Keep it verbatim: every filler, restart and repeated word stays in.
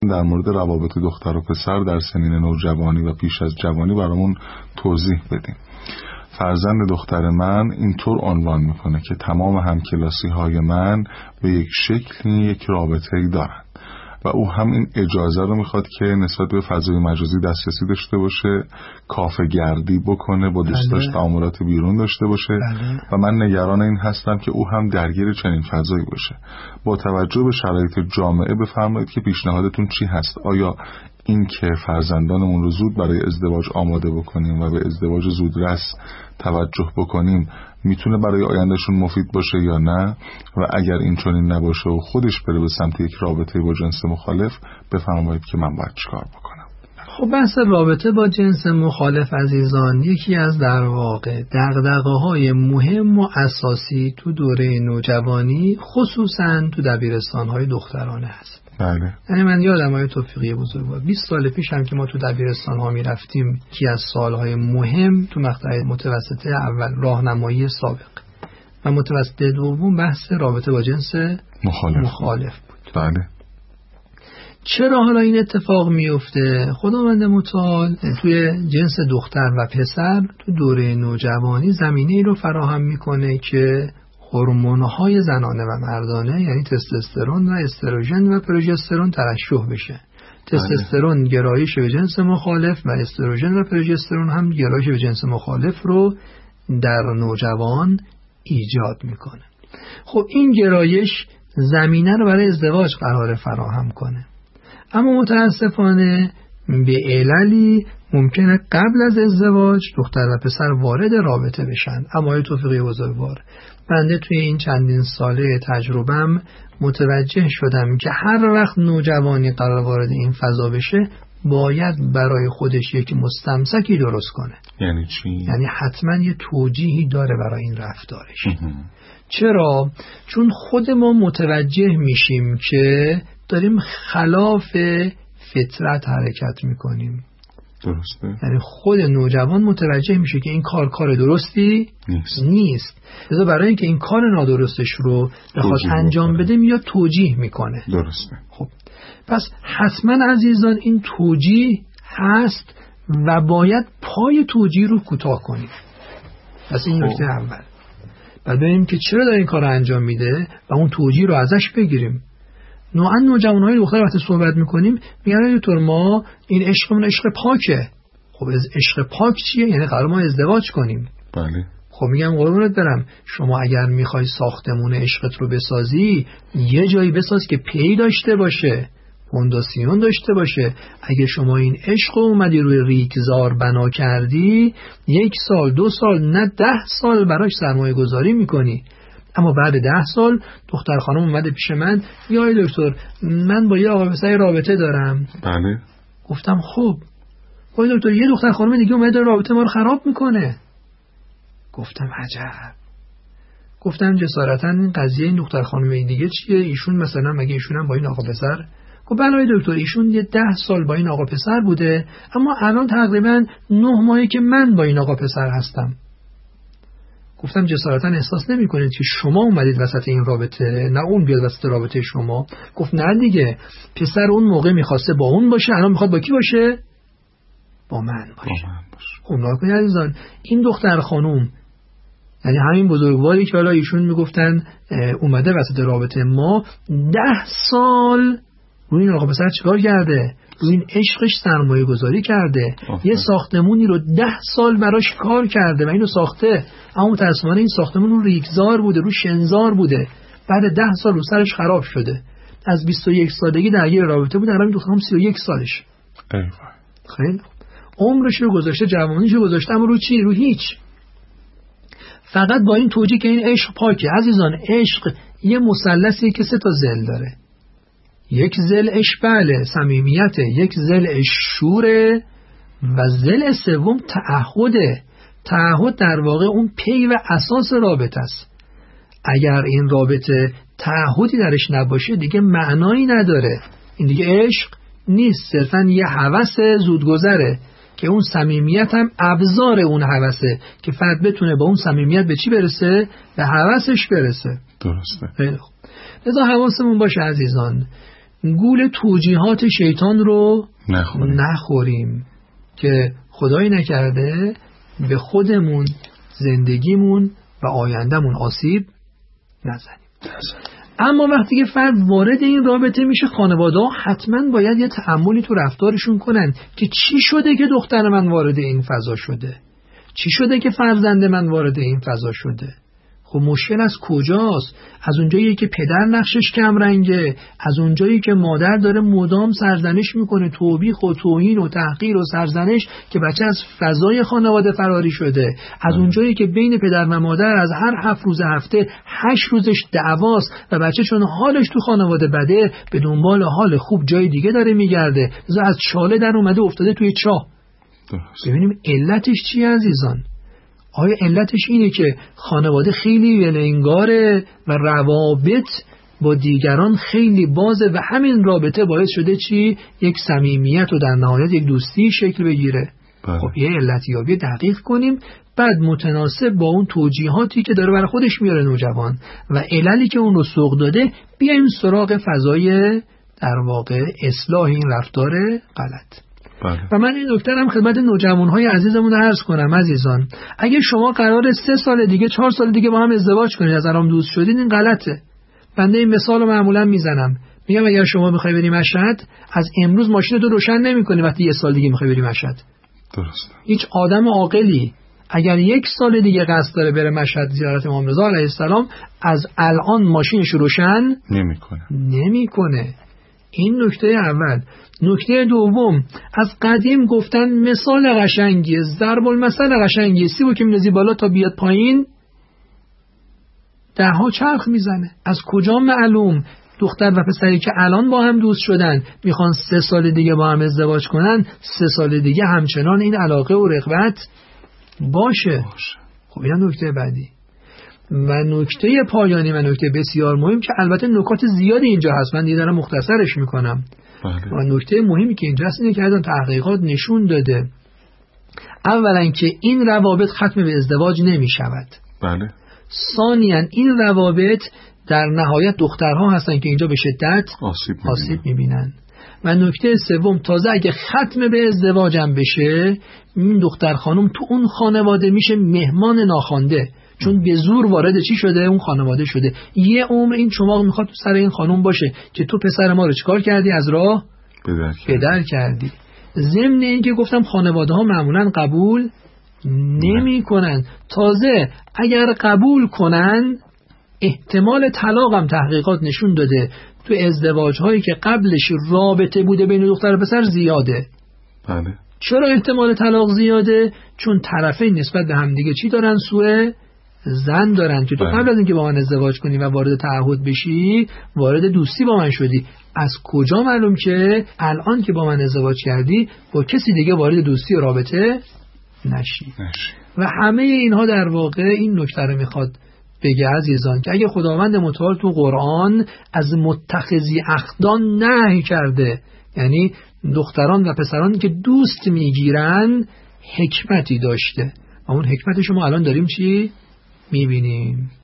در مورد روابط دختر و پسر در سنین نوجوانی و پیش از جوانی برامون توضیح بدیم. فرزند دختر من اینطور عنوان میکنه که تمام همکلاسی های من به یک شکلی یک رابطه‌ای دارن و او هم این اجازه رو میخواد که نسبت به فضای مجازی دسترسی داشته باشه، کافه گردی بکنه، با دوستاش تعاملات بیرون داشته باشه بله. و من نگران این هستم که او هم درگیر چنین فضایی باشه. با توجه به شرایط جامعه بفرمایید که پیشنهادتون چی هست؟ آیا این که فرزندانمون رو زود برای ازدواج آماده بکنیم و به ازدواج زودرس توجه بکنیم میتونه برای آیندهشون مفید باشه یا نه؟ و اگر این چنین نباشه و خودش بره به سمت یک رابطه با جنس مخالف، بفرمایید که من باید چیکار بکنم؟ خب بحث رابطه با جنس مخالف عزیزان یکی از در واقع دغدغه‌های مهم و اساسی تو دوره نوجوانی، خصوصا تو دبیرستان‌های دخترانه هست. بله. یعنی من یادم آقای توفیقی بزرگوار بیست سال پیش هم که ما تو دبیرستان ها می رفتیم، یکی از سالهای مهم تو مقطع متوسطه اول راهنمایی سابق و متوسطه دوم بحث رابطه با جنس مخالف, مخالف بود. بله. چرا حالا این اتفاق میفته؟ خداوند متعال توی جنس دختر و پسر تو دوره نوجوانی زمینه ای رو فراهم میکنه که هورمون‌های زنانه و مردانه یعنی تستوسترون و استروژن و پروژسترون ترشح بشه. تستوسترون گرایش به جنس مخالف و استروژن و پروژسترون هم گرایش به جنس مخالف رو در نوجوان ایجاد میکنه. خب این گرایش زمینه رو برای ازدواج قرار فراهم کنه، اما متاسفانه به عللی ممکنه قبل از ازدواج دختر و پسر وارد رابطه بشن. اما ای توفیقی بزرگوار، بنده توی این چندین ساله تجربم متوجه شدم که هر وقت نوجوانی قرار وارد این فضا بشه باید برای خودش یک مستمسکی درست کنه. یعنی چی؟ یعنی حتما یه توجیهی داره برای این رفتارش. چرا؟ چون خود ما متوجه میشیم که داریم خلاف فطرت حرکت میکنیم. درسته. یعنی خود نوجوان متوجه میشه که این کار کار درستی نیست, نیست. لذا برای اینکه این کار نادرستش رو بخواد انجام بکنه. بده میاد توجیه میکنه. درسته. خب پس حتما عزیزان این توجیه هست و باید پای توجیه رو کوتاه کنیم. پس این نکته اول. بعد ببینیم که چرا داره این کار رو انجام میده و اون توجیه رو ازش بگیریم. نوعا نوجوانهای دختر وقتی صحبت میکنیم میگن دکتر ما این عشقمون عشق پاکه. خب از عشق پاک چیه؟ یعنی قرار ما ازدواج کنیم. بله. خب میگم قربونت برم، شما اگر میخوای ساختمون عشقت رو بسازی یه جایی بساز که پی داشته باشه، فونداسیون داشته باشه. اگه شما این عشق اومدی روی ریگزار بنا کردی، یک سال دو سال نه ده سال براش سرمایه گذاری میکنی. اما بعد ده سال دختر خانم اومده پیش من، یا دکتر من با یه آقا پسر رابطه دارم. بله. گفتم خب وای دکتر یه دختر خانم دیگه اومده رابطه ما رو خراب میکنه. گفتم عجب. گفتم جسارتا این قضیه این دختر خانم این دیگه چیه؟ ایشون مثلا مگه ایشون هم با این آقا پسر؟ خب بله دکتر ایشون یه ده سال با این آقا پسر بوده، اما الان تقریبا نه ماهی که من با این آقا پسر هستم. گفتم جسارتا احساس نمی کنید که شما اومدید وسط این رابطه، نه اون بیاد وسط رابطه شما؟ گفت نه دیگه، پسر اون موقع میخواسته با اون باشه، الان میخواد با کی باشه؟ با من باشه. خب ناکنید عزیزان، این دختر خانوم یعنی همین بزرگواری که حالا ایشون میگفتن اومده وسط رابطه ما، ده سال روی این آقا پسر چیکار کرده؟ روی این عشقش سرمایه گذاری کرده. آه. یه ساختمونی رو ده سال براش کار کرده و اینو ساخته، اما متأسفانه این ساختمون رو ریگزار بوده، رو شنزار بوده. بعد ده سال رو سرش خراب شده. از بیست و یک سالگی درگیر رابطه بود، الان دخترم سی و یک سالش. ایوه. خیلی عمرش رو گذاشته، جوانیش رو گذاشته، اما رو چی؟ رو هیچ. فقط با این توجیه که این عشق پاکه. عزیزان عشق یه مثلثی که سه تا ضلع داره. یک ضلع بله صمیمیت، یک ضلع شوره و ضلع سوم تعهده. تعهد در واقع اون پی و اساس رابطه است. اگر این رابطه تعهدی درش نباشه دیگه معنایی نداره، این دیگه عشق نیست، صرفا یه هوس زودگذره که اون صمیمیت هم ابزار اون هوسه که فرد بتونه با اون صمیمیت به چی برسه؟ به هوسش برسه. درسته. خیلی خوب. لذا حواسمون باشه عزیزان، گول توجیهات شیطان رو نخوریم, نخوریم که خدایی نکرده به خودمون، زندگیمون و آیندهمون آسیب نزنیم. اما وقتی که فرد وارد این رابطه میشه، خانواده ها حتما باید یه تأملی تو رفتارشون کنن که چی شده که دختر من وارد این فضا شده، چی شده که فرزند من وارد این فضا شده. خب مشکل از کجاست؟ از اونجایی که پدر نقشش کم رنگه، از اونجایی که مادر داره مدام سرزنش میکنه، توبیخ و توهین و تحقیر و سرزنش که بچه از فضای خانواده فراری شده، از اونجایی که بین پدر و مادر از هر هفت روز هفته هشت روزش دعواست و بچه چون حالش تو خانواده بده به دنبال حال خوب جای دیگه داره میگرده، از چاله در اومده افتاده توی چاه. ببینیم علتش چیه عزیزان؟ آیا علتش اینه که خانواده خیلی ولنگاره و روابط با دیگران خیلی بازه و همین رابطه باعث شده چی؟ یک صمیمیت و در نهایت یک دوستی شکل بگیره؟ بله. خب یه علتیابی دقیق کنیم، بعد متناسب با اون توجیهاتی که داره برای خودش میاره نوجوان و عللی که اون رو سوق داده، بیایم سراغ فضای در واقع اصلاح این رفتار غلط. بله. و من این نکته هم خدمت نوجوان‌های عزیزمون عرض کنم عزیزان، اگه شما قراره سه سال دیگه چهار سال دیگه با هم ازدواج کنید، از هم دوست شدید، این غلطه. بنده این مثال رو معمولا میزنم، میگم اگر شما میخوای بری مشهد، از امروز ماشین رو روشن نمی‌کنی وقتی یه سال دیگه میخوای بری مشهد. درست. هیچ آدم عاقلی اگر یک سال دیگه قصد داره بره مشهد زیارت امام رضا علیه السلام، از الان ماشینش روشن نمی‌کنه. نمی‌کنه. این نکته اول. نکته دوم، از قدیم گفتن مثال قشنگیه، ضرب المثل قشنگیه، سیبو که میندازی بالا تا بیاد پایین ده ها چرخ میزنه. از کجا معلوم دختر و پسری که الان با هم دوست شدن میخوان سه سال دیگه با هم ازدواج کنن، سه سال دیگه همچنان این علاقه و رغبت باشه, باشه. خب این نکته بعدی و نکته پایانی و نکته بسیار مهم که البته نکات زیادی اینجا هست، من دیگه دارم مختصرش میکنم. بله. و نکته مهمی که اینجا هست اینه که از تحقیقات نشون داده اولا که این روابط ختم به ازدواج نمی شود. بله. ثانیاً این روابط در نهایت دخترها هستن که اینجا به شدت آسیب, آسیب میبینن. و نکته سوم، تازه اگه ختم به ازدواجم بشه، این دختر خانم تو اون خانواده میشه مهمان ناخوانده، چون به زور وارد چی شده؟ اون خانواده شده. یه عمر این چماق میخواد تو سر این خانم باشه که تو پسر ما رو چیکار کردی؟ از راه بدر کردی. ضمن این که گفتم خانواده ها معمولا قبول نمی کنن. تازه اگر قبول کنن احتمال طلاق هم تحقیقات نشون داده تو ازدواج هایی که قبلش رابطه بوده بین دختر و پسر زیاده. بله. چرا احتمال طلاق زیاده؟ چون طرفین نسبت به همدیگه چی دارن؟ سوء زن دارن که تو قبل از اینکه با من ازدواج کنی و وارد تعهد بشی وارد دوستی با من شدی. از کجا معلوم که الان که با من ازدواج کردی با کسی دیگه وارد دوستی و رابطه نشی؟ نشی. و همه اینها در واقع این نکته رو میخواد بگه عزیزان که اگه خداوند متعال تو قرآن از متخذی اخدان نهی کرده، یعنی دختران و پسران که دوست میگیرن، حکمتی داشته و اون حکمتش ما الان داریم چی؟ میبینیم.